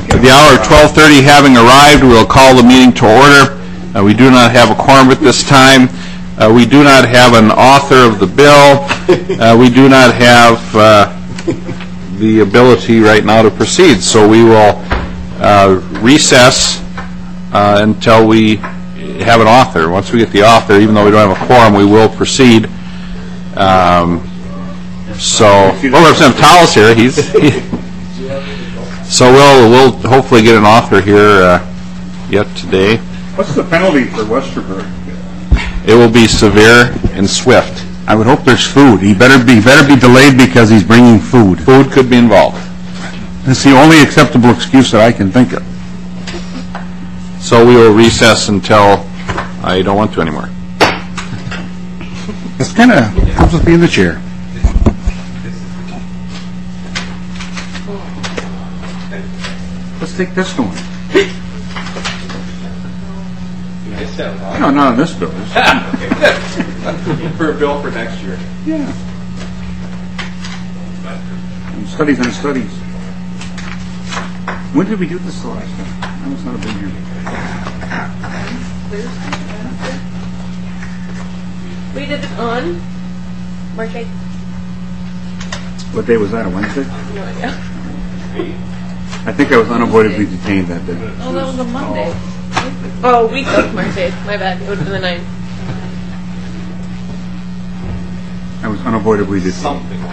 The hour of 12:30 having arrived, we'll call the meeting to order. We do not have a quorum at this time. We do not have an author of the bill. We do not have the ability right now to proceed. So we will recess until we have an author. Once we get the author, even though we don't have a quorum, we will proceed. Representative Towles here. So we'll hopefully get an author here yet today. What's the penalty for Westerberg? It will be severe and swift. I would hope there's food. He better be delayed because he's bringing food. Food could be involved. That's the only acceptable excuse that I can think of. So we will recess until I don't want to anymore. This kind of comes with being the chair. Let's take this one. No, not on this bill. For a bill for next year. Yeah. And studies on studies. When did we do this the last time? I must not have been here. We did it on March 8th. What day was that, a Wednesday? No idea. I think I was unavoidably detained that day. Oh, that was a Monday. Oh, week of March 8th. My bad. It would have been the 9th. I was unavoidably detained. Something.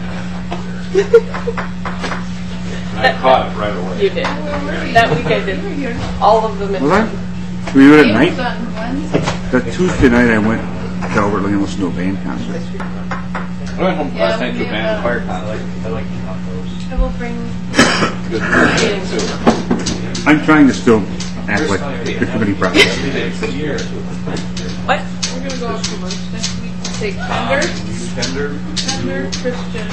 I caught it right away. You did. That week I did all of them. Was I? Were you at night? That Tuesday night I went to Albert Lane and listened to a band concert. I went home last night to a band fire concert. I like those. I will bring Good. I'm trying to still act like the committee process. What? We're going to go out to lunch next week. Take Tender, Christian.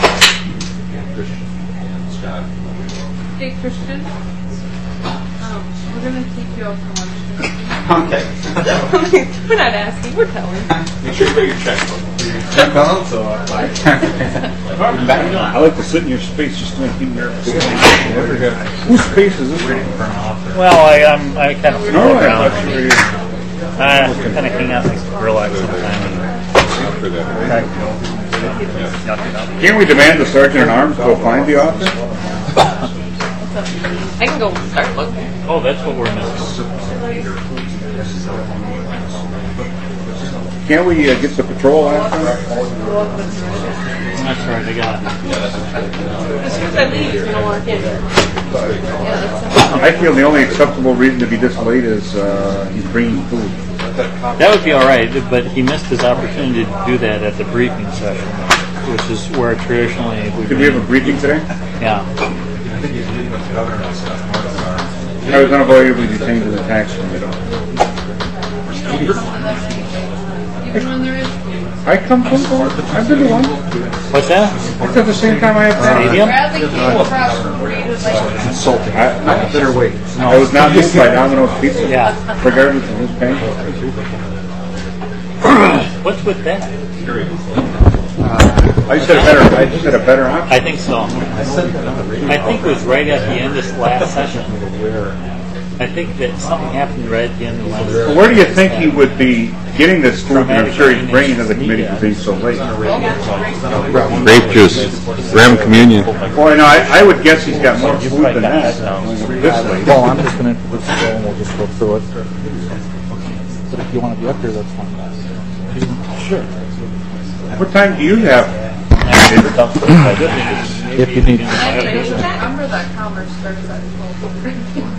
And Scott. Take Christian. We're going to take you out for lunch next week. Okay. We're not asking. We're telling. Make sure you put your checkbook. Check balance, so I like to sit in your space just to make you nervous. Whose space is this? Well, I kind of float around. I kind of hang out next to relax sometime. Can't we demand the sergeant at arms go find the officer? I can go start looking. Oh, that's what we're missing. Can't we get the patrol after? That's right, I got it. As soon as I leave, he's going to walk in. I feel the only acceptable reason to be this late is he's bringing food. That would be all right, but he missed his opportunity to do that at the briefing session, which is where traditionally Did we have a briefing today? Yeah. I was unavoidably detained in the tax committee. Even when there is. I come from one. I've been to one. What's that? It's at the same time I have Stadium? Bradley came across from Reed was like, insulting. I was not moved by Domino's Pizza. Yeah. Regardless of his pain. What's with that? I just had a better option. I think so. I think it was right at the end of this last session. I think that something happened right at the end of the last session. Where do you think he would be getting this food that I'm sure he's bringing to the committee for being so late? Grape juice, Graham Communion. Boy, no, I would guess he's got more food than that. This late. Well, I'm just going to introduce the bill and we'll just go through it. But if you want to be up here, that's fine. Sure. What time do you have? If you need to. I remember that commerce started at 12.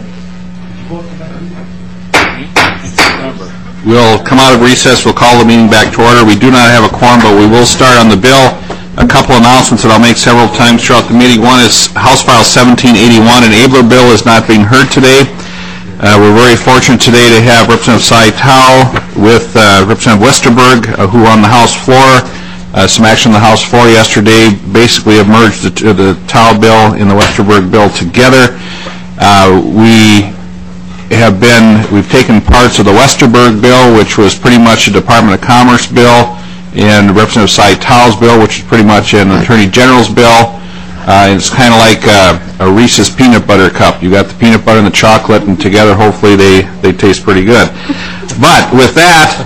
We'll come out of recess. We'll call the meeting back to order. We do not have a quorum, but we will start on the bill. A couple announcements that I'll make several times throughout the meeting. One is House File 1781, an Abler bill is not being heard today. We're very fortunate today to have Representative Cy Tao with Representative Westerberg, who on the House floor, some action on the House floor yesterday, basically have merged the Tao bill and the Westerberg bill together. We've taken parts of the Westerberg bill, which was pretty much a Department of Commerce bill, and Representative Cy Tao's bill, which is pretty much an Attorney General's bill. It's kind of like a Reese's peanut butter cup. You got the peanut butter and the chocolate, and together, hopefully, they taste pretty good. But with that,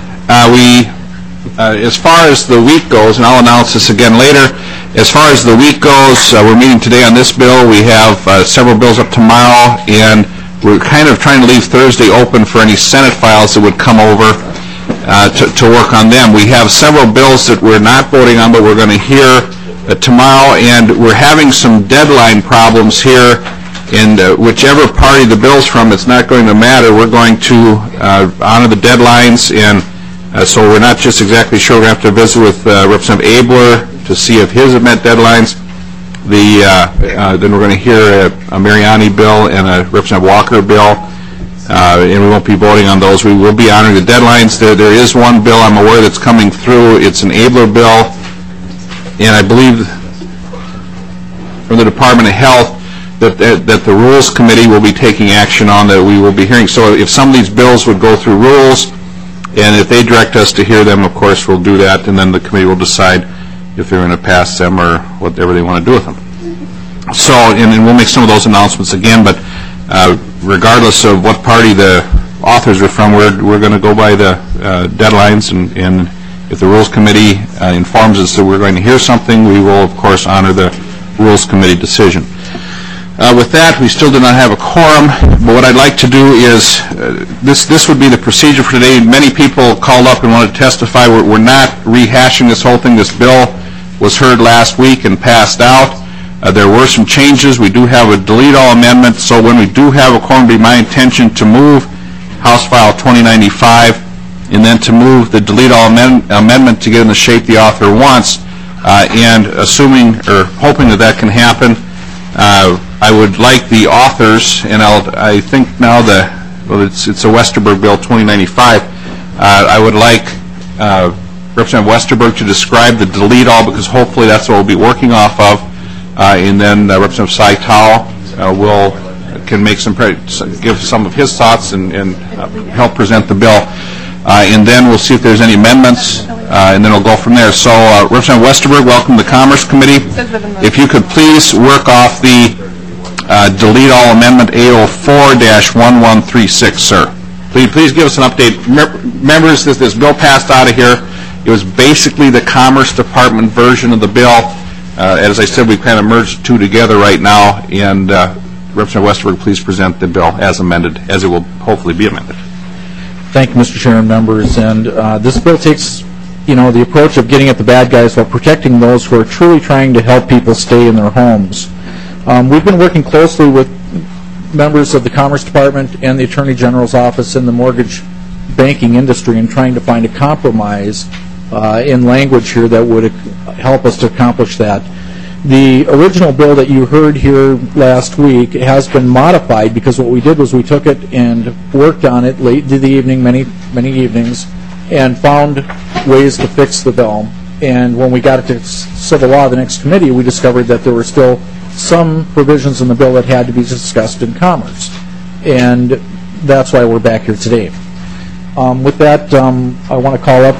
as far as the week goes, and I'll announce this again later, as far as the week goes, we're meeting today on this bill. We have several bills up tomorrow, and we're kind of trying to leave Thursday open for any Senate files that would come over to work on them. We have several bills that we're not voting on, but we're going to hear tomorrow, and we're having some deadline problems here. And whichever party the bill's from, it's not going to matter. We're going to honor the deadlines, and so we're not just exactly sure. We're going to have to visit with Representative Abler to see if his have met deadlines. Then we're going to hear a Mariani bill and a Representative Walker bill, and we won't be voting on those. We will be honoring the deadlines. There is one bill I'm aware that's coming through. It's an Abler bill, and I believe from the Department of Health that the Rules Committee will be taking action on, that we will be hearing. So if some of these bills would go through Rules, and if they direct us to hear them, of course, we'll do that, and then the committee will decide if they're going to pass them or whatever they want to do with them. So, and we'll make some of those announcements again, but regardless of what party the authors are from, we're going to go by the deadlines, and if the Rules Committee informs us that we're going to hear something, we will, of course, honor the Rules Committee decision. With that, we still do not have a quorum, but what I'd like to do is, this would be the procedure for today. Many people called up and wanted to testify. We're not rehashing this whole thing. This bill was heard last week and passed out. There were some changes. We do have a delete all amendment, so when we do have a quorum, it would be my intention to move House File 2095 and then to move the delete all amendment to get in the shape the author wants, and assuming or hoping that can happen, I would like the authors, and I think now it's a Westerberg bill 2095. I would like Representative Westerberg to describe the delete all, because hopefully that's what we'll be working off of, and then Representative Saitow can make give some of his thoughts and help present the bill, and then we'll see if there's any amendments, and then we'll go from there. So Representative Westerberg, welcome to the Commerce Committee. If you could please work off the delete all amendment 804-1136, sir. Please give us an update. Members, this bill passed out of here. It was basically the Commerce Department version of the bill. As I said, we've kind of merged the two together right now, and Representative Westerberg, please present the bill as amended, as it will hopefully be amended. Thank you, Mr. Chairman, members. And this bill takes, the approach of getting at the bad guys while protecting those who are truly trying to help people stay in their homes. We've been working closely with members of the Commerce Department and the Attorney General's office in the mortgage banking industry and trying to find a compromise in language here that would help us to accomplish that. The original bill that you heard here last week has been modified, because what we did was we took it and worked on it late into the evening, many evenings, and found ways to fix the bill. And when we got it to civil law, the next committee, we discovered that there were still some provisions in the bill that had to be discussed in Commerce. And that's why we're back here today. With that, I want to call up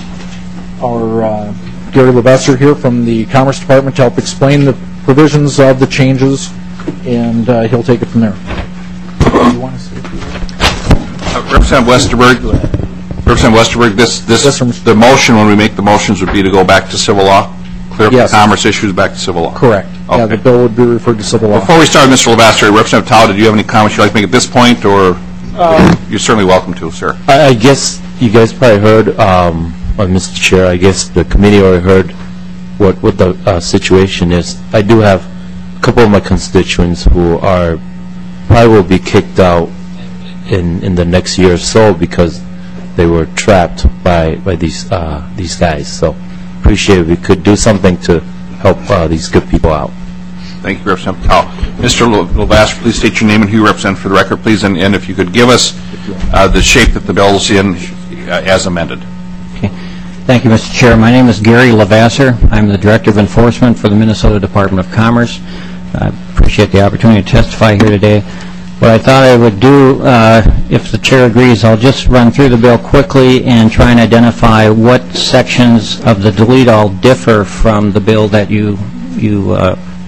our Gary Levesser here from the Commerce Department to help explain the provisions of the changes, and he'll take it from there. You want to say Representative Westerberg, the motion, when we make the motions, would be to go back to civil law? Clear up the Commerce issues back to civil law? Correct. Okay. Yeah, the bill would be referred to civil law. Before we start, Mr. Levesser, Representative Tao, did you have any comments you'd like to make at this point, or you're certainly welcome to, sir? I guess you guys probably heard, Mr. Chair, I guess the committee already heard what the situation is. I do have a couple of my constituents who probably will be kicked out in the next year or so because they were trapped by these guys. So appreciate if we could do something to help these good people out. Thank you, Representative Tao. Mr. Levesser, please state your name and who you represent for the record, please, and if you could give us the shape that the bill is in as amended. Okay. Thank you, Mr. Chair. My name is Gary Levesser. I'm the Director of Enforcement for the Minnesota Department of Commerce. I appreciate the opportunity to testify here today. What I thought I would do, if the Chair agrees, I'll just run through the bill quickly and try and identify what sections of the delete all differ from the bill that you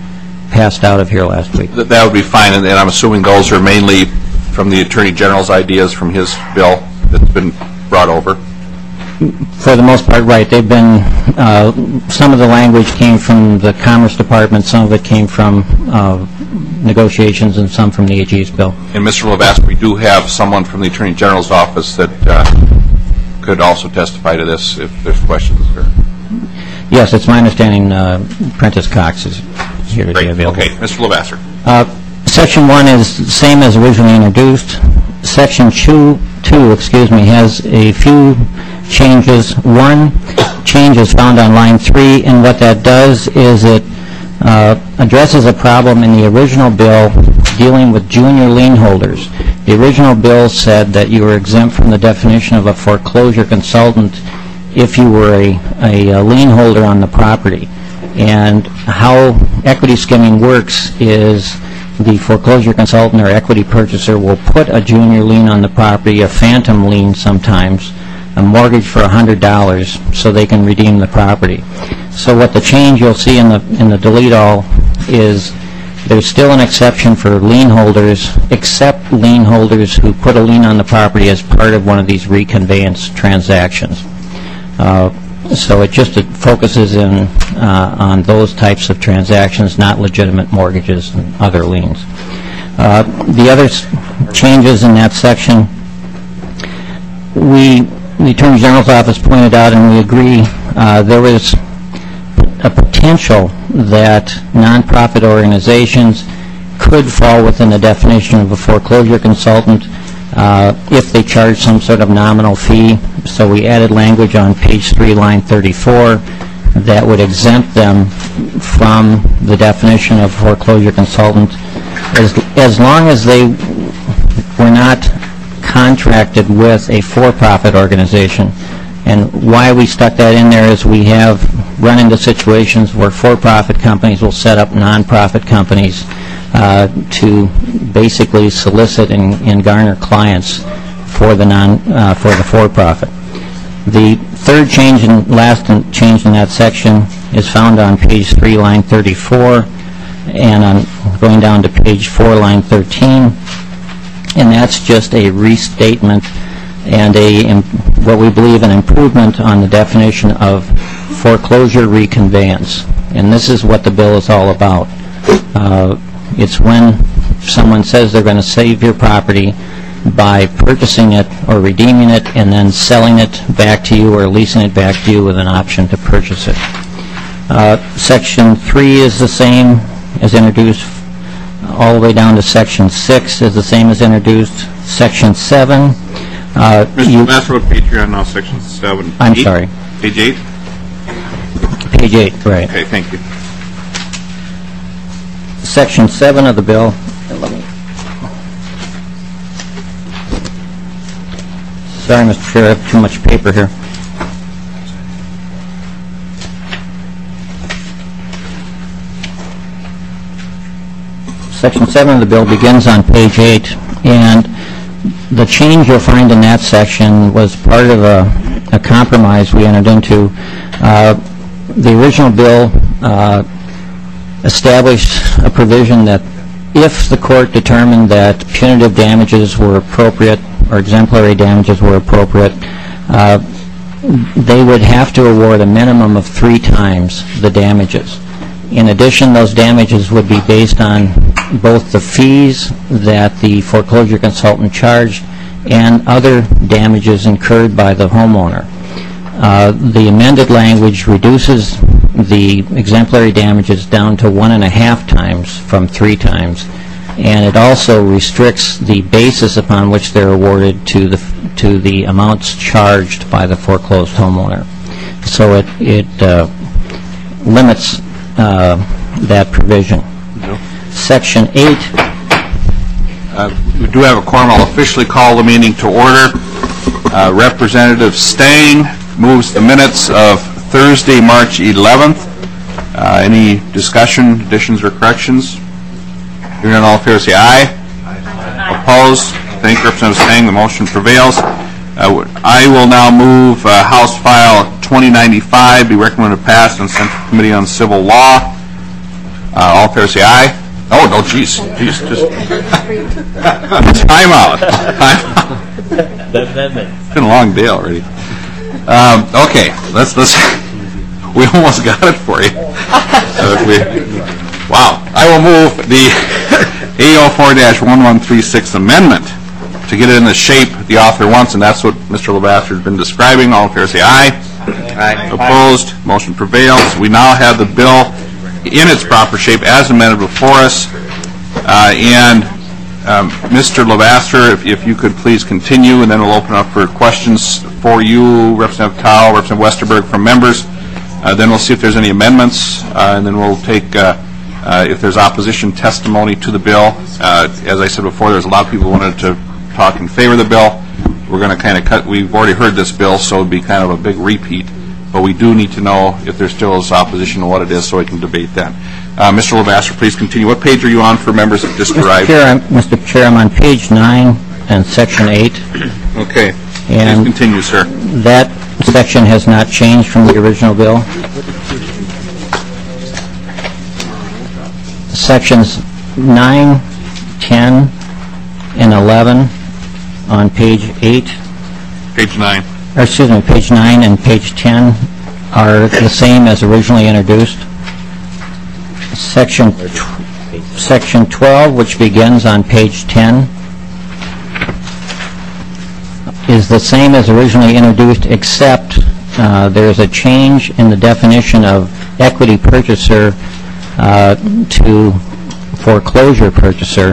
passed out of here last week. That would be fine, and I'm assuming those are mainly from the Attorney General's ideas from his bill that's been brought over. For the most part, right. They've been, some of the language came from the Commerce Department, some of it came from negotiations, and some from the AG's bill. And Mr. Levasque, we do have someone from the Attorney General's office that could also testify to this if there's questions. Yes, it's my understanding Prentice Cox is here today Great. available. Okay, Mr. Levasque. Section 1 is the same as originally introduced. Section 2, has a few changes. One change is found on line 3, and what that does is it addresses a problem in the original bill dealing with junior lien holders. The original bill said that you were exempt from the definition of a foreclosure consultant if you were a lien holder on the property. And how equity skimming works is the foreclosure consultant or equity purchaser will put a junior lien on the property, a phantom lien sometimes, a mortgage for $100 so they can redeem the property. So what the change you'll see in the delete all is there's still an exception for lien holders, except lien holders who put a lien on the property as part of one of these reconveyance transactions. So it focuses in on those types of transactions, not legitimate mortgages and other liens. The other changes in that section, the Attorney General's office pointed out, and we agree, there was a potential that nonprofit organizations could fall within the definition of a foreclosure consultant if they charge some sort of nominal fee. So we added language on page 3, line 34, that would exempt them from the definition of foreclosure consultant as long as they were not contracted with a for-profit organization. And why we stuck that in there is we have run into situations where for-profit companies will set up non-profit companies to basically solicit and garner clients for the for-profit. The third change and last change in that section is found on page 3, line 34, and on going down to page 4, line 13, and that's just a restatement and what we believe an improvement on the definition of foreclosure reconveyance. And this is what the bill is all about. It's when someone says they're going to save your property by purchasing it or redeeming it and then selling it back to you or leasing it back to you with an option to purchase it. Section 3 is the same as introduced all the way down to Section 6 is the same as introduced. Section 7. Mr. Levasque, what page you're on now, Section 7? I'm 8? sorry. Page 8? Page 8, right. Okay, thank you. Section 7 of the bill. Sorry, Mr. Chair, I have too much paper here. Section 7 of the bill begins on page 8, and the change you'll find in that section was part of a compromise we entered into. The original bill established a provision that if the court determined that punitive damages were appropriate or exemplary damages were appropriate, they would have to award a minimum of 3 times the damages. In addition, those damages would be based on both the fees that the foreclosure consultant charged and other damages incurred by the homeowner. The amended language reduces the exemplary damages down to 1.5 times from 3 times, and it also restricts the basis upon which they're awarded to the amounts charged by the foreclosed homeowner. So it limits that provision. Section 8. We do have a quorum. I'll officially call the meeting to order. Representative Stang moves the minutes of Thursday, March 11th. Any discussion, additions, or corrections? Hearing none, all in favor say aye. Aye. Opposed? Thank you, Representative Stang. The motion prevails. I will now move House File 2095 be recommended passed and sent to the Committee on Civil Law. All in favor say aye. Oh, no, jeez, just time out. It's been a long day already. Okay, let's. We almost got it for you. Wow. I will move the A04-1136 amendment to get it in the shape the author wants, and that's what Mr. Lavasser has been describing. All in favor say aye. Aye. Opposed? Motion prevails. We now have the bill in its proper shape as amended before us. Mr. Lavasser, if you could please continue, and then we'll open up for questions for you, Representative Tao, Representative Westerberg, from members. Then we'll see if there's any amendments, and then we'll take, if there's opposition testimony to the bill. As I said before, there's a lot of people who wanted to talk in favor of the bill. We're going to kind of cut. We've already heard this bill, so it would be kind of a big repeat. But we do need to know if there still is opposition and what it is, so we can debate that. Mr. Lavasser, please continue. What page are you on for members that just arrived? Mr. Chair, I'm on page 9 and section 8. Okay. And please continue, sir. That section has not changed from the original bill. Sections 9, 10, and 11 on page 8. Page 9. Or excuse me, page 9 and page 10 are the same as originally introduced. Section 12, which begins on page 10, is the same as originally introduced, except there is a change in the definition of equity purchaser to foreclosure purchaser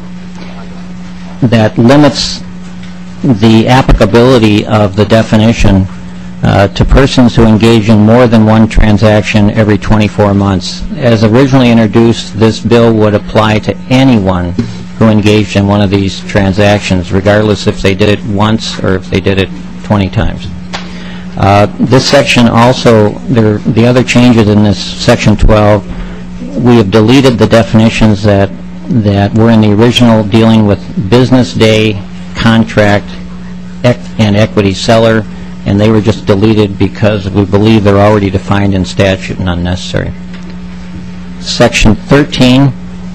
that limits the applicability of the definition to persons who engage in more than one transaction every 24 months. As originally introduced, this bill would apply to anyone who engaged in one of these transactions, regardless if they did it once or if they did it 20 times. This section also, the other changes in this section 12, we have deleted the definitions that were in the original dealing with business day, contract, and equity seller, and they were just deleted because we believe they're already defined in statute and unnecessary. Section 13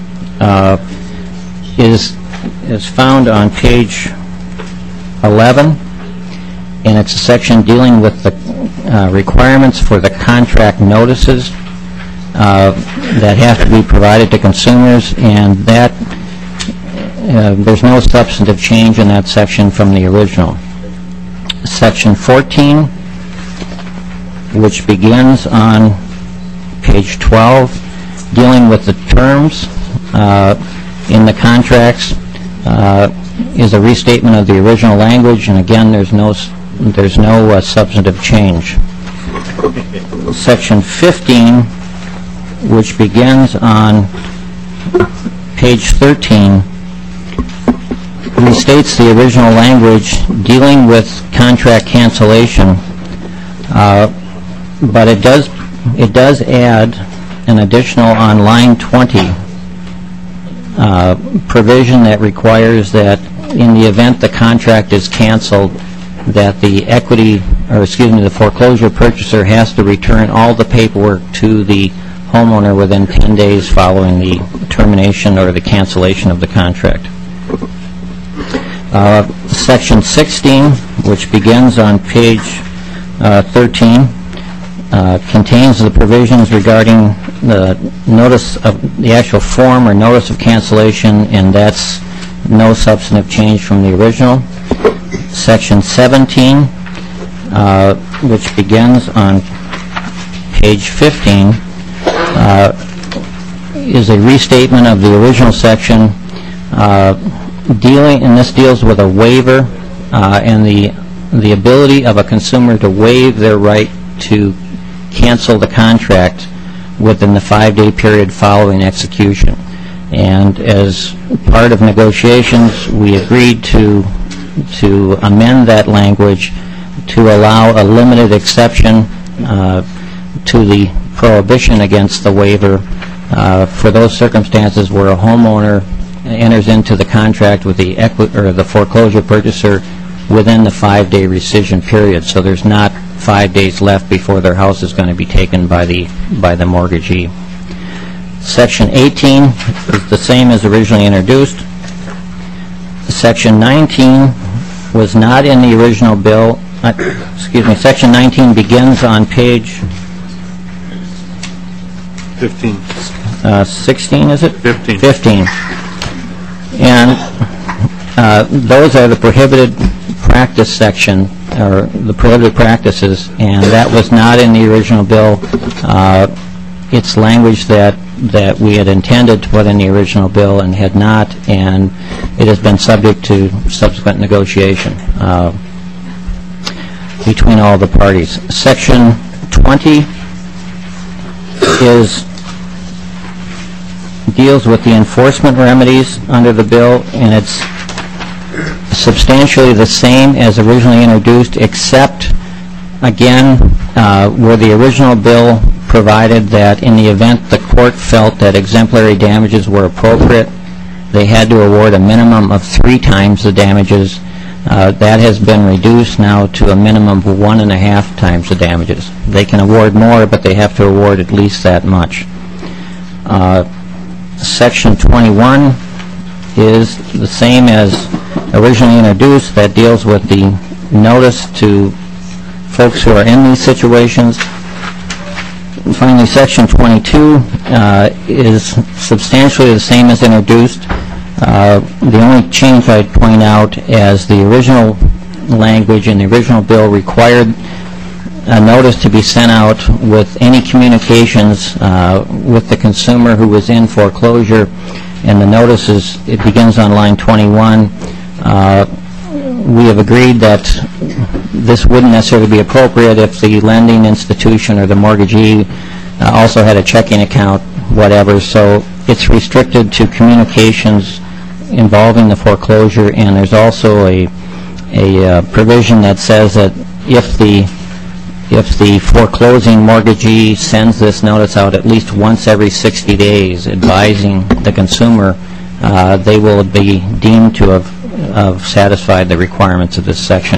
is found on page 11, and it's a section dealing with the requirements for the contract notices that have to be provided to consumers, and that there's no substantive change in that section from the original. Section 14, which begins on page 12, dealing with the terms in the contracts, is a restatement of the original language, and again, there's no substantive change. Section 15, which begins on page 13, restates the original language dealing with contract cancellation, but it does add an additional on line 20 provision that requires that in the event the contract is canceled, that the the foreclosure purchaser has to return all the paperwork to the homeowner within 10 days following the termination or the cancellation of the contract. Section 16, which begins on page 13, contains the provisions regarding the notice of the actual form or notice of cancellation, and that's no substantive change from the original. Section 17, which begins on page 15, is a restatement of the original section, and this deals with a waiver and the ability of a consumer to waive their right to cancel the contract within the 5-day period following execution. And as part of negotiations, we agreed to amend that language to allow a limited exception to the prohibition against the waiver for those circumstances where a homeowner enters into the contract with the foreclosure purchaser within the 5-day rescission period. So there's not 5 days left before their house is going to be taken by the mortgagee. Section 18 is the same as originally introduced. Section 19 was not in the original bill. Section 19 begins on page 15. 16, is it? 15. 15. And those are the prohibited practice section, or the prohibited practices, and that was not in the original bill. It's language that we had intended to put in the original bill and had not, and it has been subject to subsequent negotiation between all the parties. Section 20 deals with the enforcement remedies under the bill, and it's substantially the same as originally introduced, except, again, where the original bill provided that in the event the court felt that exemplary damages were appropriate, they had to award a minimum of 3 times the damages. That has been reduced now to a minimum of 1.5 times the damages. They can award more, but they have to award at least that much. Section 21 is the same as originally introduced. That deals with the notice to folks who are in these situations. And finally, Section 22 is substantially the same as introduced. The only change I'd point out, as the original language in the original bill required a notice to be sent out with any communications with the consumer who was in foreclosure, and the notices, it begins on line 21. We have agreed that this wouldn't necessarily be appropriate if the lending institution or the mortgagee also had a checking account, whatever, so it's restricted to communications involving the foreclosure, and there's also a provision that says that if the foreclosing mortgagee sends this notice out at least once every 60 days advising the consumer, they will be deemed to have satisfied the requirements of this section.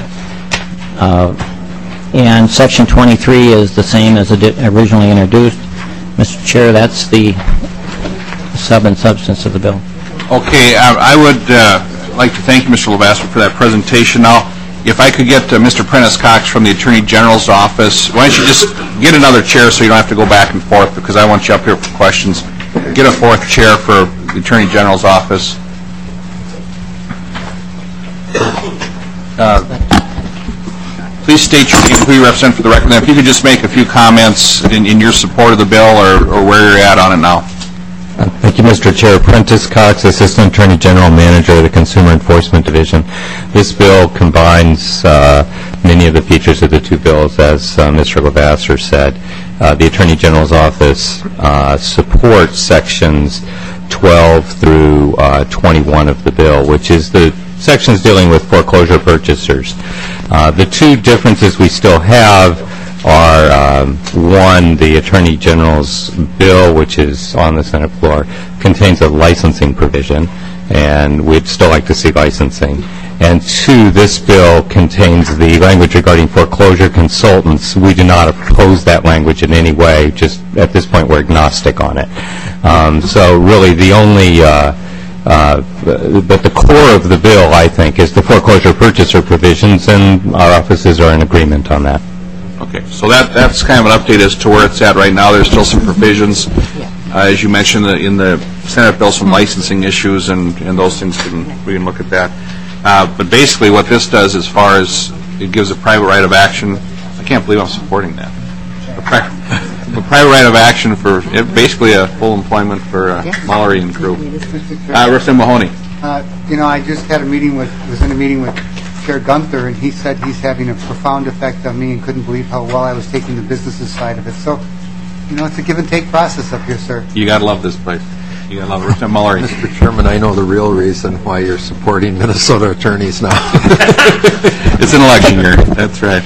And Section 23 is the same as originally introduced. Mr. Chair, that's the sub and substance of the bill. Okay, I would like to thank you, Mr. Lavasser, for that presentation. Now, if I could get Mr. Prentice Cox from the Attorney General's office, why don't you just get another chair so you don't have to go back and forth, because I want you up here for questions. Get a 4th chair for the Attorney General's office. Please state your name, who you represent for the record. And if you could just make a few comments in your support of the bill or where you're at on it now. Thank you, Mr. Chair. Prentice Cox, Assistant Attorney General Manager of the Consumer Enforcement Division. This bill combines many of the features of the 2 bills, as Mr. Lavasser said. The Attorney General's office supports sections 12 through 21 of the bill, which is the sections dealing with foreclosure purchasers. The 2 differences we still have are, one, the Attorney General's bill, which is on the Senate floor, contains a licensing provision, and we'd still like to see licensing. And 2, this bill contains the language regarding foreclosure consultants. We do not oppose that language in any way. Just at this point, we're agnostic on it. So really, the only but the core of the bill, I think, is the foreclosure purchaser provisions, and our offices are in agreement on that. Okay, so that's kind of an update as to where it's at right now. There's still some provisions, as you mentioned, in the Senate bill, some licensing issues, and those things, we can look at that. But basically what this does, as far as it gives a private right of action, I can't believe I'm supporting that. A private right of action for basically a full employment for Mallory and crew. Representative Mahoney. I just had was in a meeting with Chair Gunther, and he said he's having a profound effect on me and couldn't believe how well I was taking the businesses side of it. So, it's a give and take process up here, sir. You got to love this place. You got to love it. Representative Mallory. Mr. Chairman, I know the real reason why you're supporting Minnesota attorneys now. It's an election year. That's right.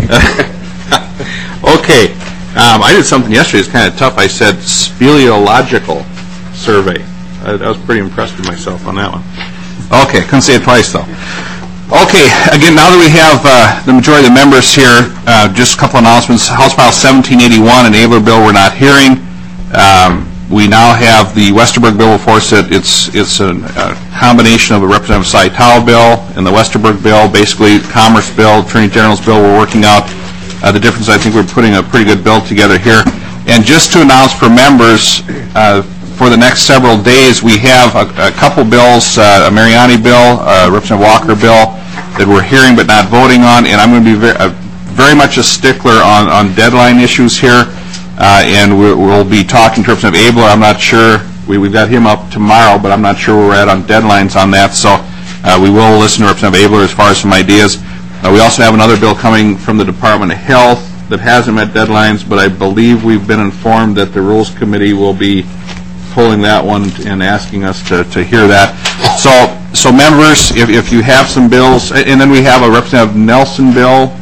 Okay. I did something yesterday. It's kind of tough. I said speleological survey. I was pretty impressed with myself on that one. Okay. Couldn't say it twice, though. Okay. Again, now that we have the majority of the members here, just a couple announcements. House File 1781, an Abler bill we're not hearing. We now have the Westerberg bill before us. It's a combination of a Representative Saitow bill and the Westerberg bill, basically Commerce bill, Attorney General's bill. We're working out the difference. I think we're putting a pretty good bill together here. And just to announce for members, for the next several days, we have a couple bills, a Mariani bill, a Representative Walker bill that we're hearing but not voting on, and I'm going to be very much a stickler on deadline issues here, and we'll be talking to Representative Abler. I'm not sure, we've got him up tomorrow, but I'm not sure where we're at on deadlines on that, so we will listen to Representative Abler as far as some ideas. We also have another bill coming from the Department of Health that hasn't met deadlines, but I believe we've been informed that the Rules Committee will be pulling that one and asking us to hear that. So members, if you have some bills, and then we have a Representative Nelson bill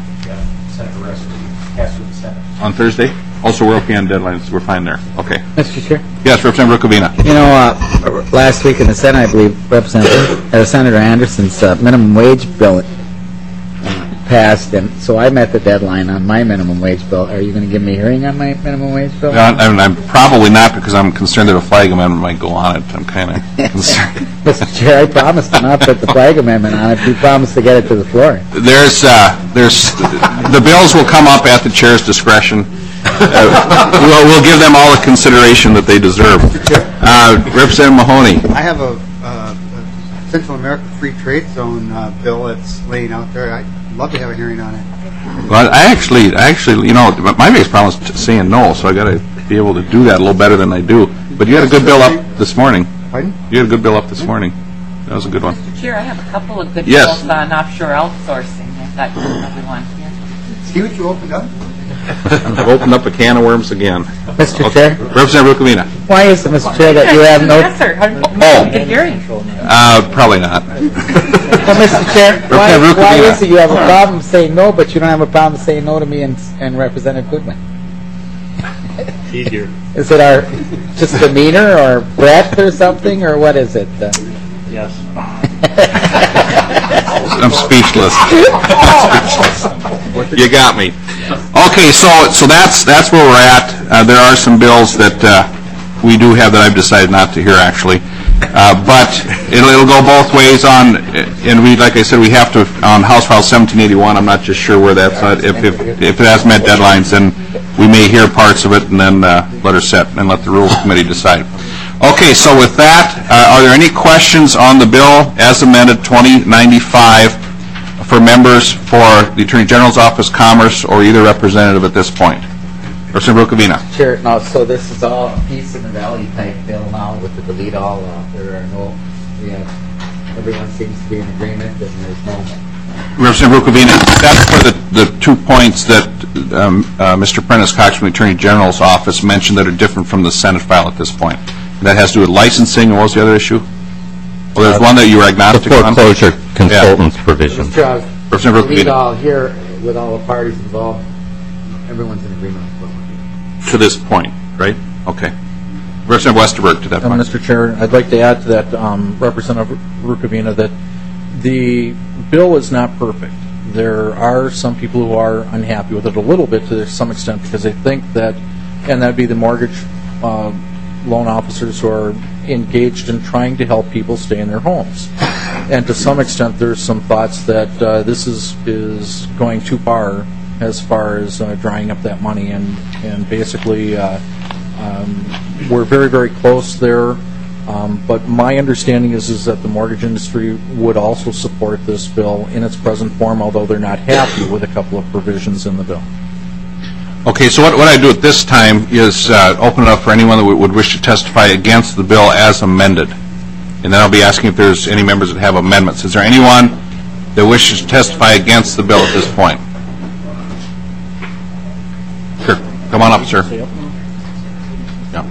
on Thursday. Also, we're okay on deadlines. We're fine there. Okay. Mr. Chair? Yes, Representative Rukavina. You know, last week in the Senate, I believe, Senator Anderson's minimum wage bill passed, and so I met the deadline on my minimum wage bill. Are you going to give me a hearing on my minimum wage bill? I'm probably not, because I'm concerned that a flag amendment might go on it. I'm kind of concerned. Mr. Chair, I promised to not put the flag amendment on it. You promised to get it to the floor. There's the bills will come up at the chair's discretion. We'll give them all the consideration that they deserve. Representative Mahoney. I have a Central America Free Trade Zone bill that's laying out there. I'd love to have a hearing on it. Well, I actually, you know, my biggest problem is saying no, so I got to be able to do that a little better than I do. But you had a good bill up this morning. Pardon? You had a good bill up this morning. That was a good one. Mr. Chair, I have a couple of good Yes. bills on offshore outsourcing. I thought you were another one. See what you opened up? I've opened up a can of worms again. Mr. Chair? Representative Rukavina. Why is it, Mr. Chair, that you have no... Yes, sir. Good hearing. Probably not. Well, Mr. Chair, why is it you have a problem saying no, but you don't have a problem saying no to me and Representative Goodman? Easier. Is it our just demeanor or breath or something, or what is it? Yes. I'm speechless. You got me. Okay, so that's where we're at. There are some bills that we do have that I've decided not to hear, actually. But it'll go both ways on, and we, like I said, we have to, on House File 1781, I'm not just sure where that's at. If it has met deadlines, then we may hear parts of it and then let her sit and let the Rules Committee decide. Okay, so with that, are there any questions on the bill as amended 2095 for members for the Attorney General's Office, Commerce, or either representative at this point? Representative Rukavina. Sure. No, so this is all a Peace in the Valley type bill now with the delete all. There are no, everyone seems to be in agreement and there's no... Representative Rukavina, that's for the 2 points that Mr. Prentice Cox from the Attorney General's Office mentioned that are different from the Senate file at this point. That has to do with licensing, and what was the other issue? Well, there's one that you were agnostic on. The foreclosure consultants provision. Representative Delete Rukavina. all here with all the parties involved. Everyone's in agreement with To this point, right? Okay. Representative Westerberg to that point. Mr. Chair, I'd like to add to that, Representative Rukavina, that the bill is not perfect. There are some people who are unhappy with it a little bit to some extent because they think that, and that'd be the mortgage loan officers who are engaged in trying to help people stay in their homes. And to some extent, there's some thoughts that this is going too far as drying up that money. And basically, we're very, very close there. But my understanding is that the mortgage industry would also support this bill in its present form, although they're not happy with a couple of provisions in the bill. Okay, so what I do at this time is open it up for anyone that would wish to testify against the bill as amended. And then I'll be asking if there's any members that have amendments. Is there anyone that wishes to testify against the bill at this point? Sure. Come on up, sir. Yeah.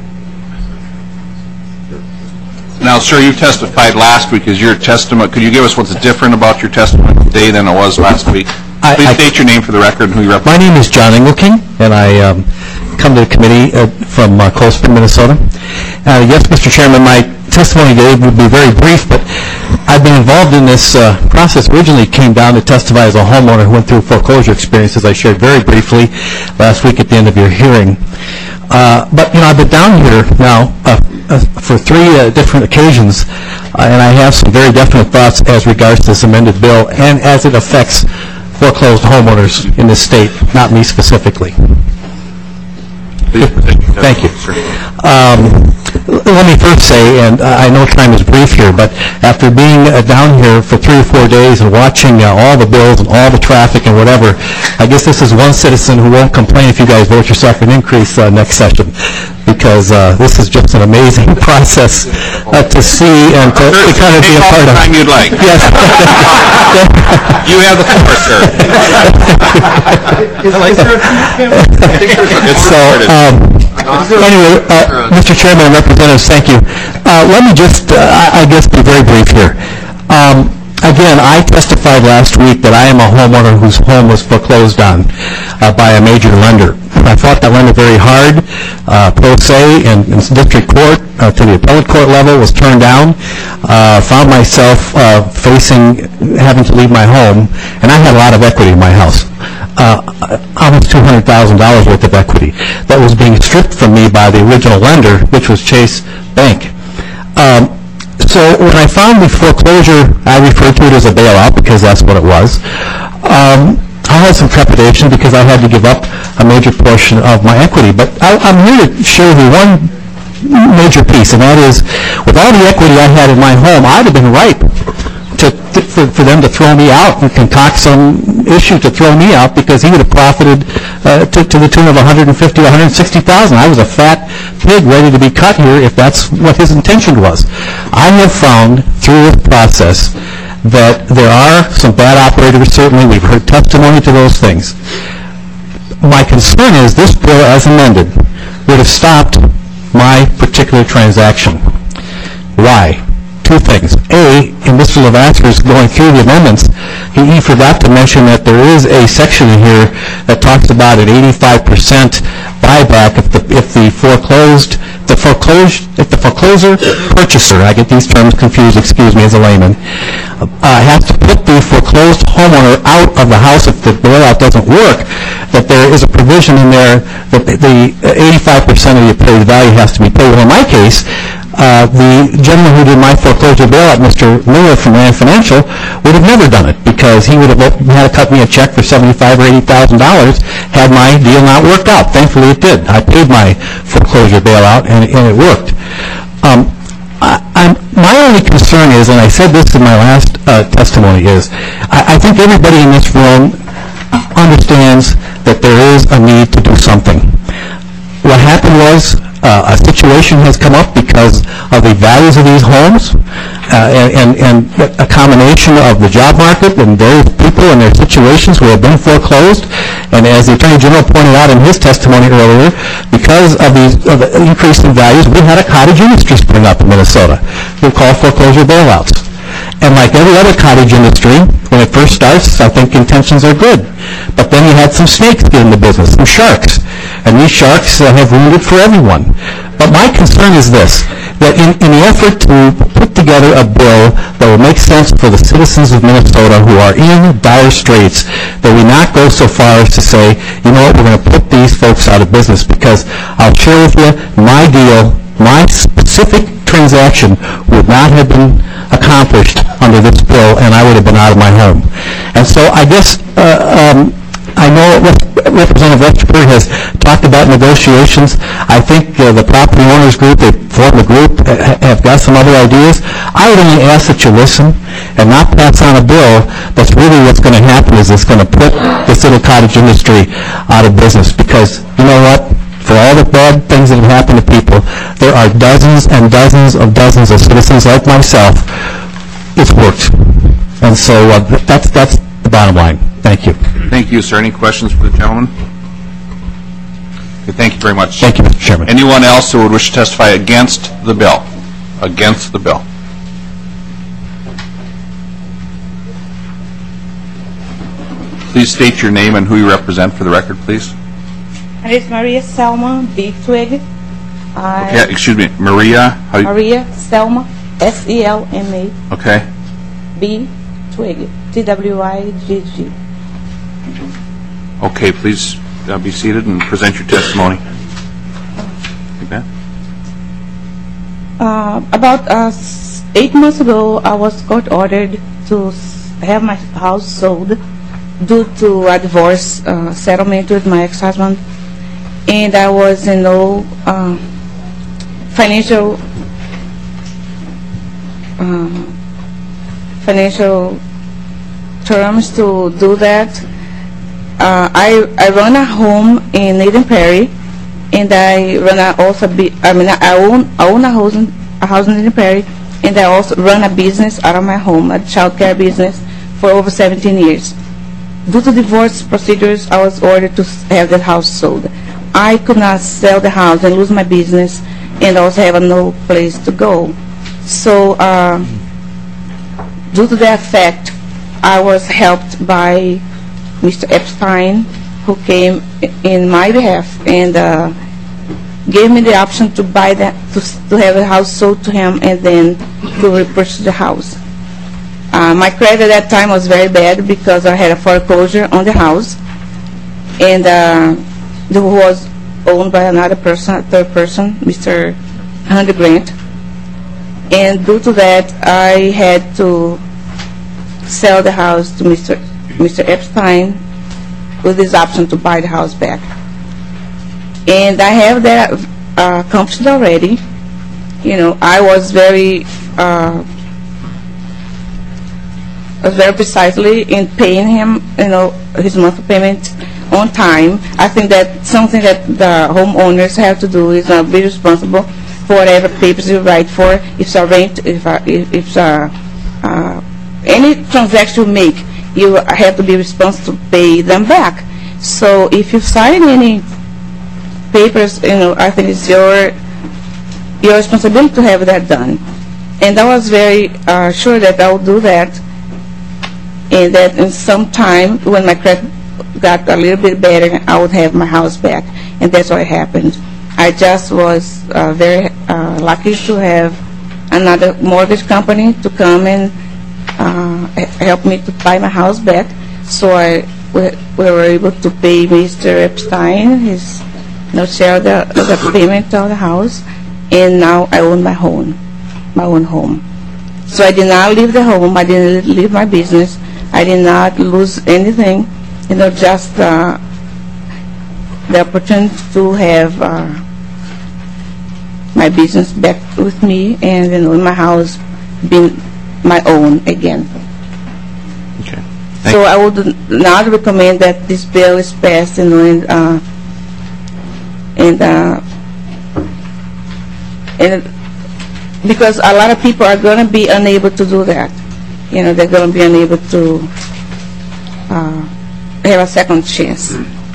Now, sir, you testified last week. Is your testimony, could you give us what's different about your testimony today than it was last week? Please state your name for the record and who you represent. My name is John Engelking, and I come to the committee from Cold Spring, Minnesota. Yes, Mr. Chairman, my testimony today would be very brief, but I've been involved in this process. Originally came down to testify as a homeowner who went through a foreclosure experience, as I shared very briefly last week at the end of your hearing. But, I've been down here now for 3 different occasions, and I have some very definite thoughts as regards to this amended bill and as it affects foreclosed homeowners in this state, not me specifically. Thank you. Let me first say, and I know time is brief here, but after being down here for 3 or 4 days and watching all the bills and all the traffic and whatever, I guess this is one citizen who won't complain if you guys vote yourself for an increase next session, because this is just an amazing process to see and to kind of be a part of. Time you'd like. Yes. You have the floor, sir. Anyway, Mr. Chairman and Representatives, thank you. Let me just, I guess, be very brief here. Again, I testified last week that I am a homeowner whose home was foreclosed on by a major lender. I fought that lender very hard, pro se, and in district court to the appellate court level, was turned down. Found myself having to leave my home, and I had a lot of equity in my house. Almost $200,000 worth of equity that was being stripped from me by the original lender, which was Chase Bank. So when I found the foreclosure, I referred to it as a bailout because that's what it was. I had some trepidation because I had to give up a major portion of my equity. But I'm here to share with you one major piece, and that is, with all the equity I had in my home, I'd have been ripe for them to throw me out and concoct some issue to throw me out, because he would have profited to the tune of $150,000 or $160,000. I was a fat pig ready to be cut here if that's what his intention was. I have found through this process that there are some bad operators, certainly. We've heard testimony to those things. My concern is this bill, as amended, would have stopped my particular transaction. Why? 2 things. A, in Mr. Lavasser's going through the amendments, he forgot to mention that there is a section in here that talks about an 85% buyback if the foreclosure purchaser, I get these terms confused, excuse me as a layman, has to put the foreclosed homeowner out of the house if the bailout doesn't work, that there is a provision in there that the 85% of the appraised value has to be paid. Well, in my case, the gentleman who did my foreclosure bailout, Mr. Miller from Rand Financial, would have never done it, because he would have had to cut me a check for $75,000 or $80,000 had my deal not worked out. Thankfully it did. I paid my foreclosure bailout and it worked. My only concern is, and I said this in my last testimony, is I think everybody in this room understands that there is a need to do something. What happened was a situation has come up because of the values of these homes and a combination of the job market and various people and their situations who have been foreclosed. And as the Attorney General pointed out in his testimony earlier, because of the increase in values, we had a cottage industry spring up in Minnesota. They're called foreclosure bailouts. And like every other cottage industry, when it first starts, I think intentions are good. But then you had some snakes get in the business, some sharks. And these sharks have ruined it for everyone. But my concern is this, that in the effort to put together a bill that will make sense for the citizens of Minnesota who are in dire straits, that we not go so far as to say, you know what, we're going to put these folks out of business. Because I'll share with you, my deal, my specific transaction would not have been accomplished under this bill, and I would have been out of my home. And so I guess I know Representative Westerberg has talked about negotiations. I think the property owners group, they formed a group, have got some other ideas. I would only ask that you listen and not pass on a bill that's really what's going to happen is it's going to put this little cottage industry out of business. Because, you know what? For all the bad things that have happened to people, there are dozens and dozens of citizens like myself. It's worked. And so that's the bottom line. Thank you. Thank you, sir. Any questions for the gentleman? Okay, thank you very much. Thank you, Mr. Chairman. Anyone else who would wish to testify against the bill? Against the bill. Please state your name and who you represent for the record, please. My name is Maria Selma B. Twig. Okay, excuse me, Maria? Maria Selma, S-E-L-M-A. Okay. B. Twigg, Twigg. Okay, please be seated and present your testimony. You bet. About 8 months ago, I was court ordered to have my house sold due to a divorce settlement with my ex-husband, and I was in no financial terms to do that. I run a home in Eden Prairie, and I run I own a house in Eden Prairie, and I also run a business out of my home, a child care business, for over 17 years. Due to divorce procedures, I was ordered to have the house sold. I could not sell the house and lose my business, and also have no place to go. So, due to that fact, I was helped by Mr. Epstein, who came in my behalf and gave me the option to buy that, to have the house sold to him, and then to repurchase the house. My credit at that time was very bad because I had a foreclosure on the house, and it was owned by another person, a third person, Mr. Hunter Grant. And due to that, I had to sell the house to Mr. Epstein with this option to buy the house back. And I have that accomplished already. You know, I was very precisely in paying him, you know, his monthly payment on time. I think that something that the homeowners have to do is be responsible for whatever papers you write for. If it's a rent, if any transaction you make, you have to be responsible to pay them back. So if you sign any papers, you know, I think it's your responsibility to have that done. And I was very sure that I would do that, and that in some time when my credit got a little bit better, I would have my house back. And that's what happened. I just was very lucky to have another mortgage company to come and help me to buy my house back. So we were able to pay Mr. Epstein his share of the payment of the house, and now I own my own home. So I did not leave the home. I didn't leave my business. I did not lose anything. You know, just the opportunity to have my business back with me, and you know, my house being my own again. Okay. So I would not recommend that this bill is passed, you know, and because a lot of people are going to be unable to do that. You know, they're going to be unable to have a second chance.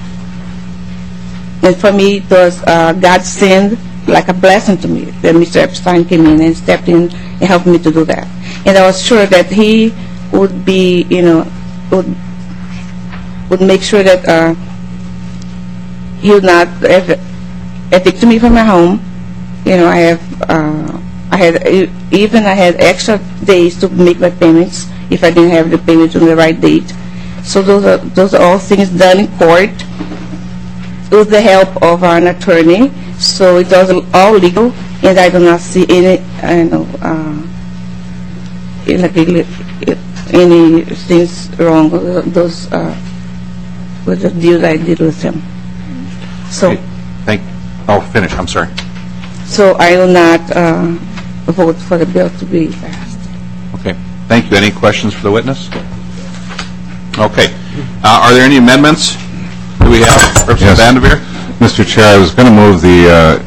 And for me, it was God sent like a blessing to me that Mr. Epstein came in and stepped in and helped me to do that. And I was sure that he would be, you know, would make sure that he would not evict me from my home. You know, I had extra days to make my payments if I didn't have the payments on the right date. So those are all things done in court with the help of an attorney. So it was all legal, and I do not see any, any things wrong with those with the deals I did with him. So. Finish. I'm sorry. So I will not vote for the bill to be passed. Okay. Thank you. Any questions for the witness? Okay. Are there any amendments? Do we have Representative Vanderveer? Mr. Chair, I was going to move the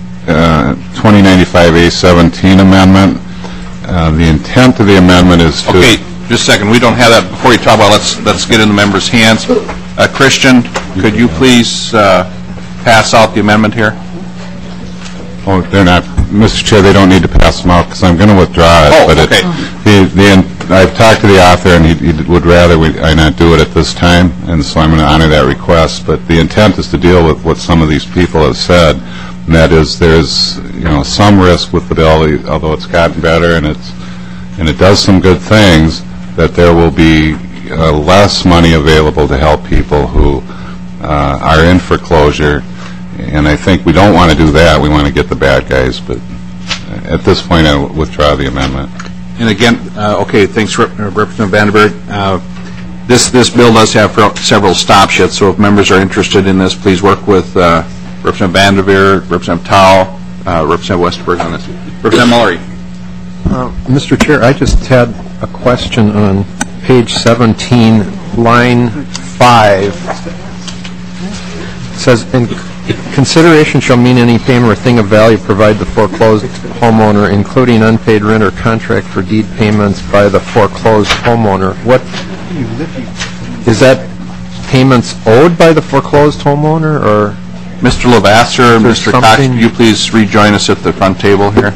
2095A17 amendment. The intent of the amendment is to... Okay, just a second. We don't have that. Before you talk about it, let's get in the members' hands. Christian, could you please pass out the amendment here? Oh, they're not... Mr. Chair, they don't need to pass them out because I'm going to withdraw it. Oh, but okay. I've talked to the author, and he would rather I not do it at this time, and so I'm going to honor that request. But the intent is to deal with what some of these people have said, and that is there's some risk with the bill, although it's gotten better and it does some good things. that there will be less money available to help people who are in foreclosure. And I think we don't want to do that. We want to get the bad guys. But at this point, I withdraw the amendment. And again, okay, thanks, Representative Vandenberg. This bill does have several stop shits, so if members are interested in this, please work with Representative Vandenberg, Representative Tao, Representative Westerberg on this. Representative Mullery. Mr. Chair, I just had a question on page 17, line 5. It says, in consideration shall mean any payment or thing of value provided the foreclosed homeowner, including unpaid rent or contract for deed payments by the foreclosed homeowner. What is that? Payments owed by the foreclosed homeowner, or Mr. Lavasser, Mr. Cox, could you please rejoin us at the front table here?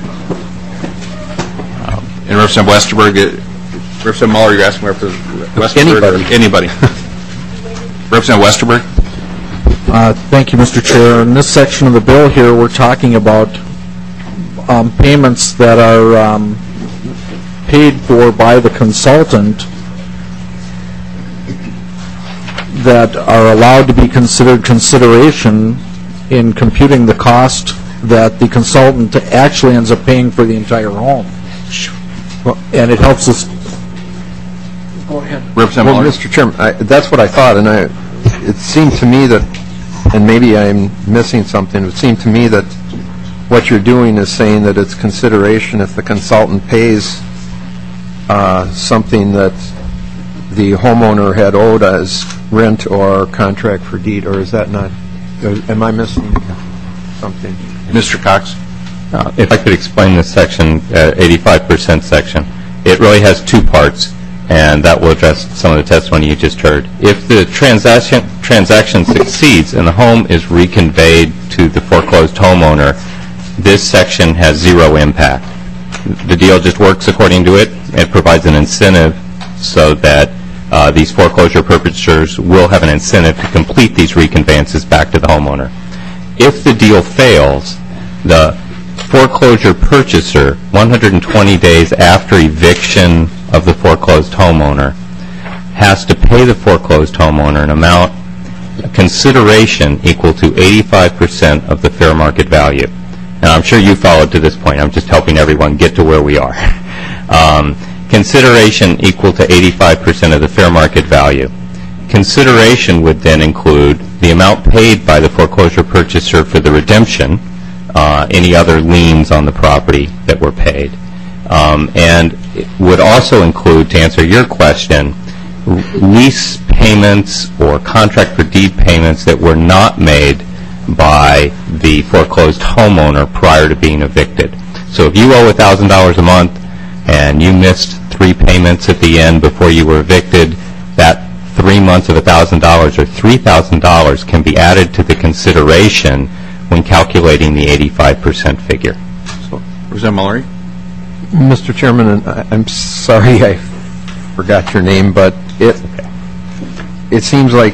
And Representative Westerberg, Representative Muller, you're asking Representative Westerberg? Anybody. Representative Westerberg? Thank you, Mr. Chair. In this section of the bill here, we're talking about payments that are paid for by the consultant that are allowed to be considered consideration in computing the cost that the consultant actually ends up paying for the entire home. And it helps us. Go ahead. Well, Mr. Chairman, that's what I thought, and it seemed to me that, and maybe I'm missing something, it seemed to me that what you're doing is saying that it's consideration if the consultant pays something that the homeowner had owed as rent or contract for deed, or is that not, am I missing something? Mr. Cox? If I could explain this section, 85% section, it really has two parts, and that will address some of the testimony you just heard. If the transaction succeeds and the home is reconveyed to the foreclosed homeowner, this section has zero impact. The deal just works according to it. It provides an incentive so that these foreclosure purchasers will have an incentive to complete these reconveyances back to the homeowner. If the deal fails, the foreclosure purchaser, 120 days after eviction of the foreclosed homeowner, has to pay the foreclosed homeowner an amount, a consideration equal to 85% of the fair market value. And I'm sure you followed to this point. I'm just helping everyone get to where we are. Consideration equal to 85% of the fair market value. Consideration would then include the amount paid by the foreclosure purchaser for the redemption, any other liens on the property that were paid, and it would also include, to answer your question, lease payments or contract for deed payments that were not made by the foreclosed homeowner prior to being evicted. So if you owe $1,000 a month and you missed 3 payments at the end before you were evicted, that 3 months of $1,000 or $3,000 can be added to the consideration when calculating the 85% figure. So, Representative Mullery? Mr. Chairman, I'm sorry I forgot your name, but it seems like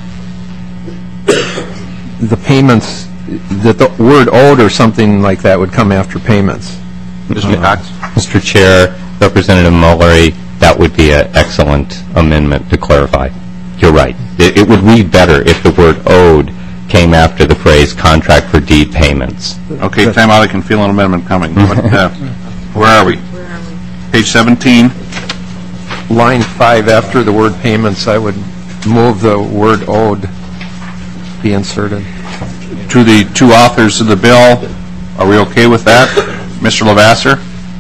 the payments, that the word owed or something like that would come after payments. Mr. Cox? Mr. Chair, Representative Mullery, that would be an excellent amendment to clarify. You're right. It would read better if the word owed came after the phrase contract for deed payments. Okay, time out. I can feel an amendment coming. But, where are we? Page 17. Line 5, after the word payments, I would move the word owed be inserted. To the two authors of the bill, are we okay with that? Mr. Lavasser?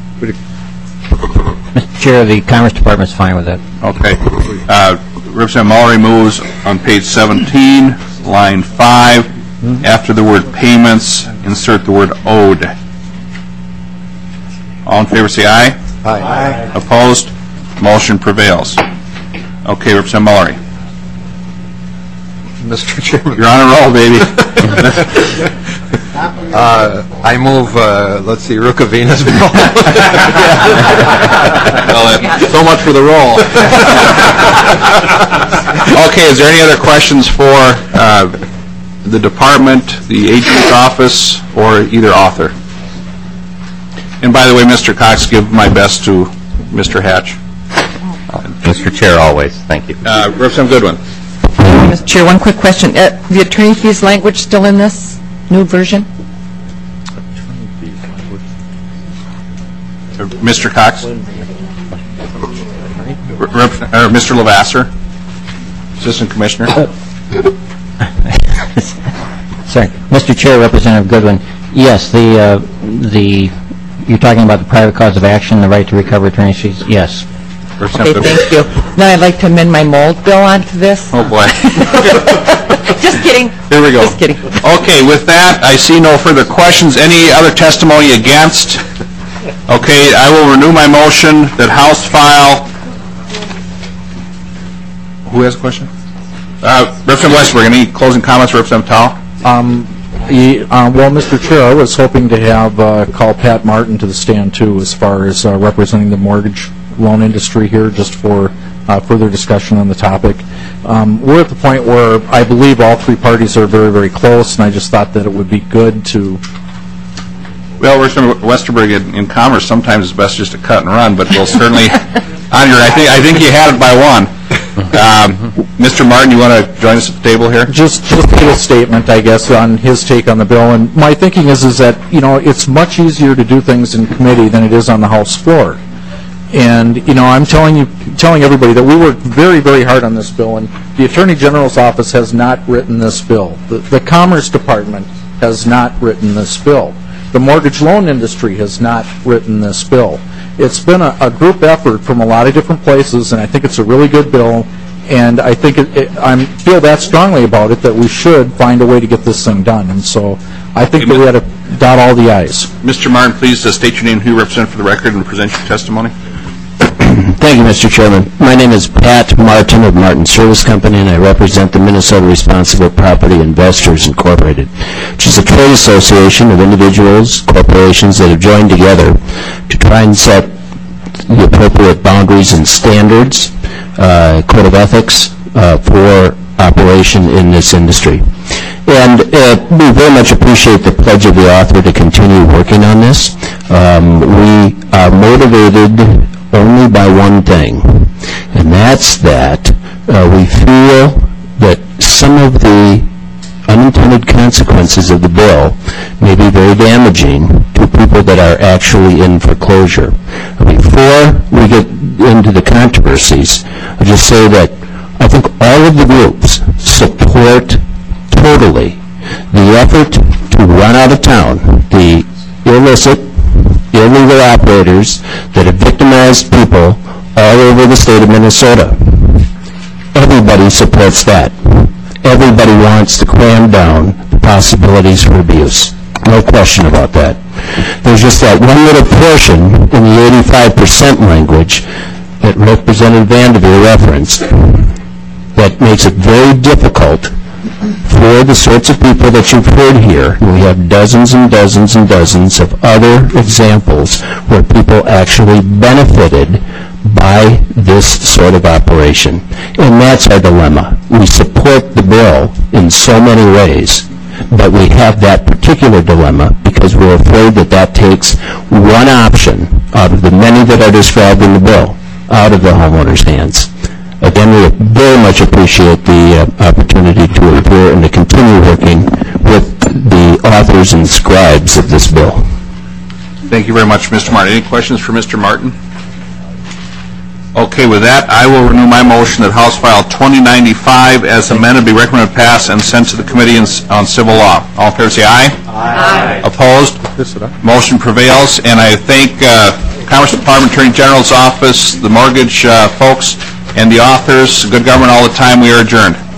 Mr. Chair, the Commerce Department is fine with that. Okay. Representative Mullery moves on page 17, line 5. After the word payments, insert the word owed. All in favor say aye. Aye. Opposed? Motion prevails. Okay, Representative Mullery. Mr. Chairman. You're on a roll, baby. I move, let's see, Rukavina's bill. Well, so much for the roll. Okay, is there any other questions for the department, the agent's office, or either author? And by the way, Mr. Cox, give my best to Mr. Hatch. Mr. Chair, always. Thank you. Representative Goodwin. Mr. Chair, one quick question. The attorney fees language still in this new version? Mr. Cox? Mr. Lavasser? Assistant Commissioner? Sorry. Mr. Chair, Representative Goodwin, yes, you're talking about the private cause of action, the right to recover attorney's fees? Yes. Okay, thank you. Now I'd like to amend my mold bill onto this. Oh, boy. Just kidding. Here we go. Just kidding. Okay, with that, I see no further questions. Any other testimony against? Okay, I will renew my motion that House File... Who has a question? Representative Westerberg, any closing comments, Representative Tao? Well, Mr. Chair, I was hoping to have call Pat Martin to the stand, too, as far as representing the mortgage loan industry here, just for further discussion on the topic. We're at the point where I believe all three parties are very, very close, and I just thought that it would be good to... Well, Representative Westerberg in Commerce, sometimes it's best just to cut and run, but we'll certainly honor it. I think you had it by one. Mr. Martin, you want to join us at the table here? Just a little statement, I guess, on his take on the bill. And my thinking is that, it's much easier to do things in committee than it is on the House floor. And, I'm telling everybody that we worked very, very hard on this bill, and the Attorney General's office has not written this bill. The Commerce Department has not written this bill. The mortgage loan industry has not written this bill. It's been a group effort from a lot of different places, and I think it's a really good bill. And I think I feel that strongly about it, that we should find a way to get this thing done. And so I think that we ought to dot all the I's. Mr. Martin, please state your name and who you represent for the record and present your testimony. Thank you, Mr. Chairman. My name is Pat Martin of Martin Service Company, and I represent the Minnesota Responsible Property Investors Incorporated, which is a trade association of individuals, corporations that have joined together to try and set the appropriate boundaries and standards, code of ethics for operation in this industry. And we very much appreciate the pledge of the author to continue working on this. We are motivated only by one thing, and that's that we feel that some of the unintended consequences of the bill may be very damaging to people that are actually in foreclosure. Before we get into the controversies, I'll just say that I think all of the groups support totally the effort to run out of town the illegal operators that have victimized people all over the state of Minnesota. Everybody supports that. Everybody wants to cram down the possibilities for abuse. No question about that. There's just that one little portion in the 85% language that Representative Vanderveer referenced that makes it very difficult for the sorts of people that you've heard here. We have dozens and dozens and dozens of other examples where people actually benefited by this sort of operation. And that's our dilemma. We support the bill in so many ways, but we have that particular dilemma because we're afraid that that takes one option out of the many that are described in the bill out of the homeowner's hands. Again, we very much appreciate the opportunity to appear and to continue working with the authors and scribes of this bill. Thank you very much, Mr. Martin. Any questions for Mr. Martin? Okay, with that, I will renew my motion that House File 2095 as amended be recommended pass and sent to the Committee on Civil Law. All in favor say aye. Aye. Opposed? Motion prevails, and I thank Commerce Department, Attorney General's Office, the mortgage folks, and the authors. Good government all the time. We are adjourned.